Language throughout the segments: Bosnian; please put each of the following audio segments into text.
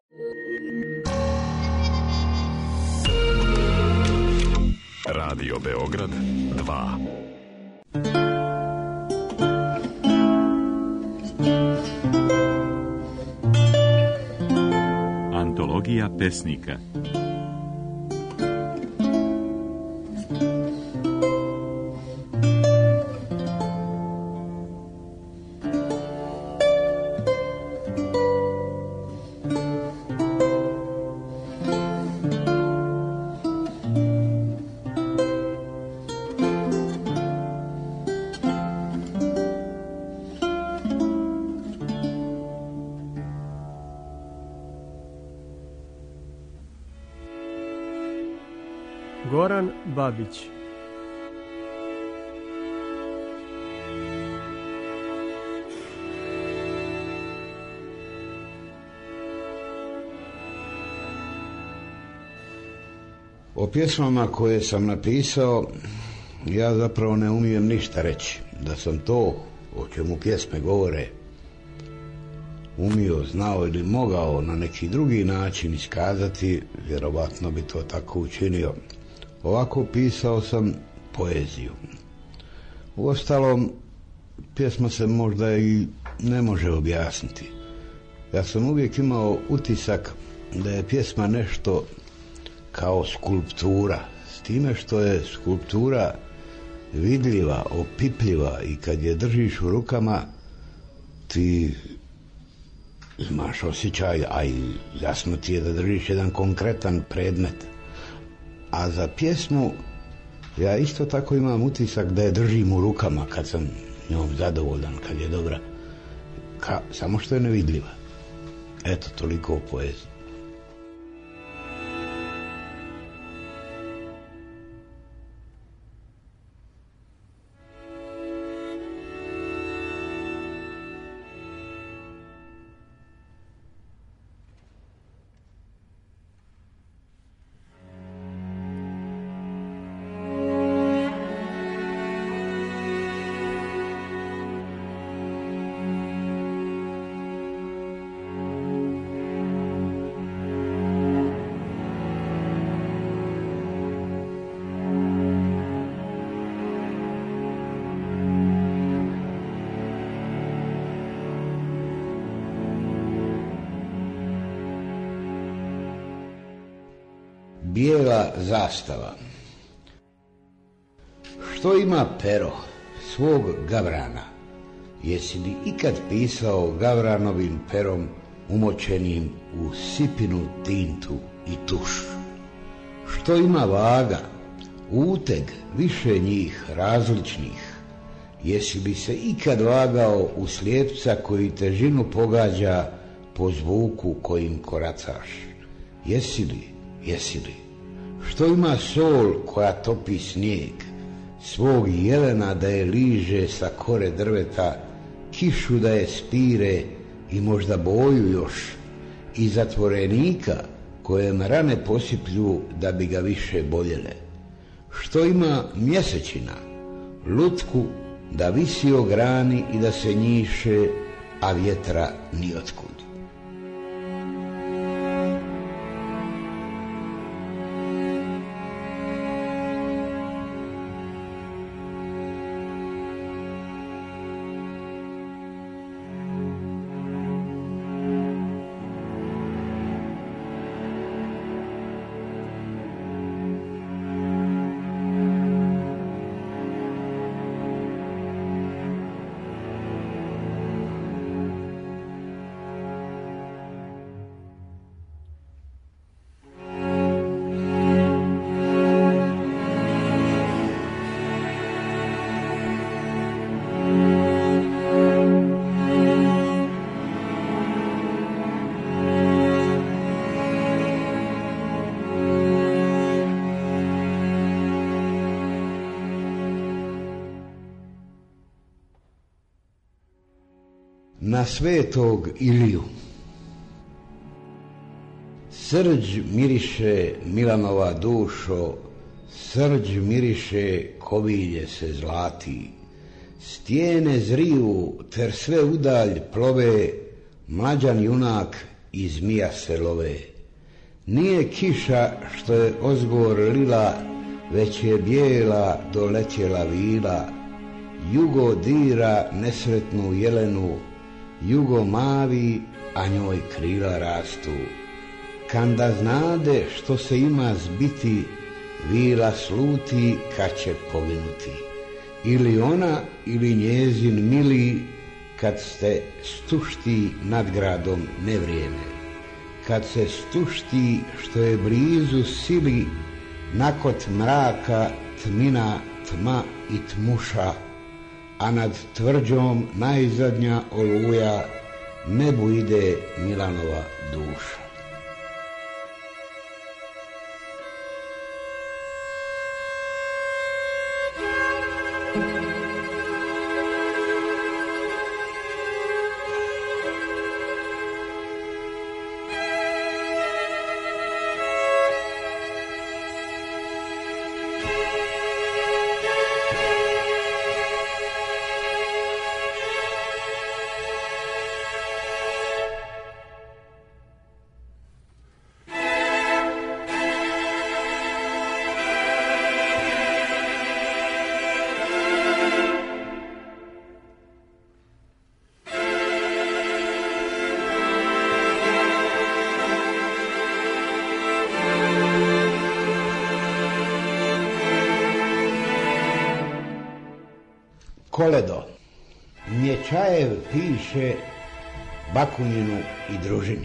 Radio Beograd 2. Antologija pesnika. Goran Babić. O pjesmama koje sam napisao ja zapravo ne umijem ništa reći. Da sam to o čemu pjesme govore umio, znao ili mogao na neki drugi način iskazati, vjerovatno bi to tako učinio. Ovako pisao sam poeziju. Uostalom, pjesma se možda i ne može objasniti. Ja sam uvijek imao utisak da je pjesma nešto kao skulptura, s time što je skulptura vidljiva, opipljiva i kad je držiš u rukama ti imaš osjećaj, a i jasno ti je da držiš jedan konkretan predmet. A za pjesmu ja isto tako imam utisak da je držim u rukama kad sam njom zadovoljan, kad je dobra, samo što je nevidljiva. Eto, toliko o poeziji. Bijela zastava. Što ima pero svog gavrana? Jesi li ikad pisao gavranovim perom umočenim u sipinu tintu i tuš? Što ima vaga, uteg, više njih različnih? Jesi li se ikad vagao u slijepca koji težinu pogađa po zvuku kojim koracaš? Jesi li? Što ima sol koja topi snijeg, svog jelena da je liže sa kore drveta, kišu da je spire i možda boju još, i zatvorenika kojem rane posiplju da bi ga više boljele? Što ima mjesečina, lutku da visi o grani i da se njiše, a vjetra niotkud? Na svetog Iliju. Srđ miriše Milanova dušo, srđ miriše kovilje se zlati, stijene zriju ter sve udalj plove, mlađan junak i zmija se love. Nije kiša što je ozgor lila, već je bijela doletjela vila. Jugo dira nesretnu jelenu, jugo mavi, a njoj krila rastu. Kanda znade što se ima zbiti, vila sluti kad će poginuti. Ili ona, ili njezin mili, kad ste stušti nad gradom nevrijeme. Kad se stušti što je blizu sili, nakot mraka tmina, tma i tmuša, a nad tvrđom najzadnja oluja, nebu ide Milanova duša. Koledo. Nječajev piše Bakunjinu i družini.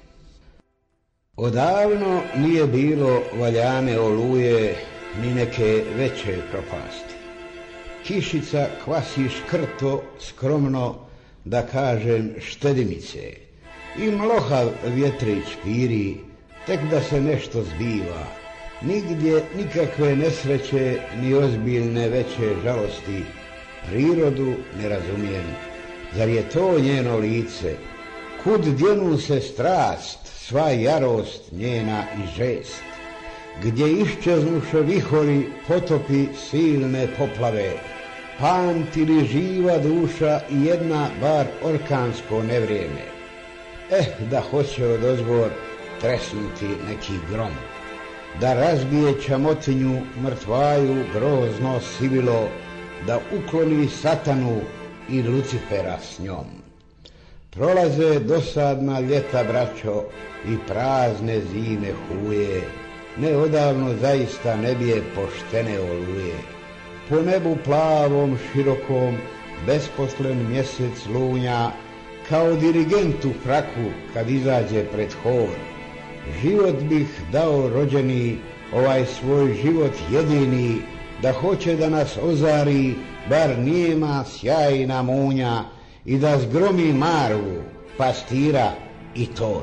Odavno nije bilo valjane oluje ni neke veće propasti. Kišica kvasi škrto, skromno, da kažem štedimice, i mlohav vjetrić piri, tek da se nešto zbiva. Nigdje nikakve nesreće, ni ozbiljne veće žalosti. Prirodu ne razumijem, zar je to njeno lice? Kud djenu se strast, sva jarost njena i žest? Gdje iščeznuše vihori, potopi silne poplave? Pamti li živa duša i jedna bar orkansko nevrijeme? Da hoće odozgor tresnuti neki grom, da razbije čamotinju mrtvaju grozno sivilo, da ukloni satanu i Lucifera s njom. Prolaze dosadna ljeta, braćo, i prazne zime huje, neodavno zaista ne bije poštene oluje. Po nebu plavom, širokom, besposlen mjesec lunja, kao dirigent u fraku kad izađe pred hor. Život bih dao rođeni, ovaj svoj život jedini, da hoće da nas ozari, bar nijema sjajna munja, i da zgromi Marvu, pastira i Tor.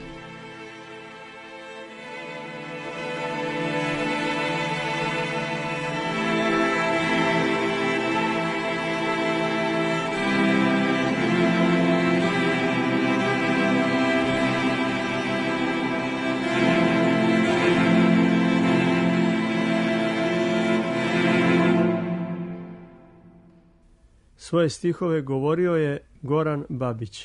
Svoje stihove govorio je Goran Babić.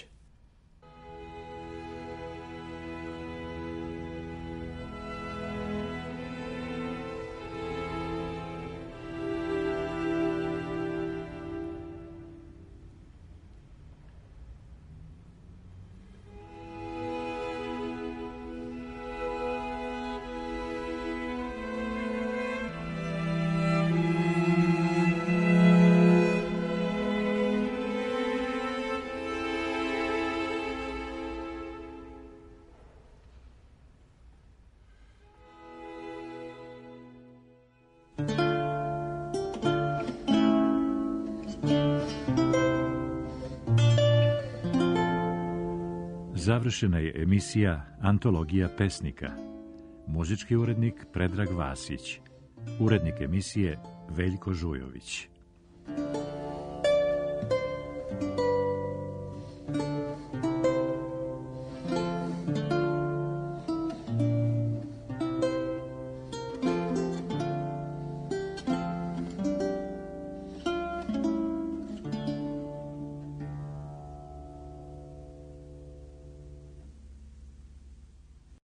Završena je emisija Antologija pesnika. Muzički urednik Predrag Vasić. Urednik emisije Veljko Žujović.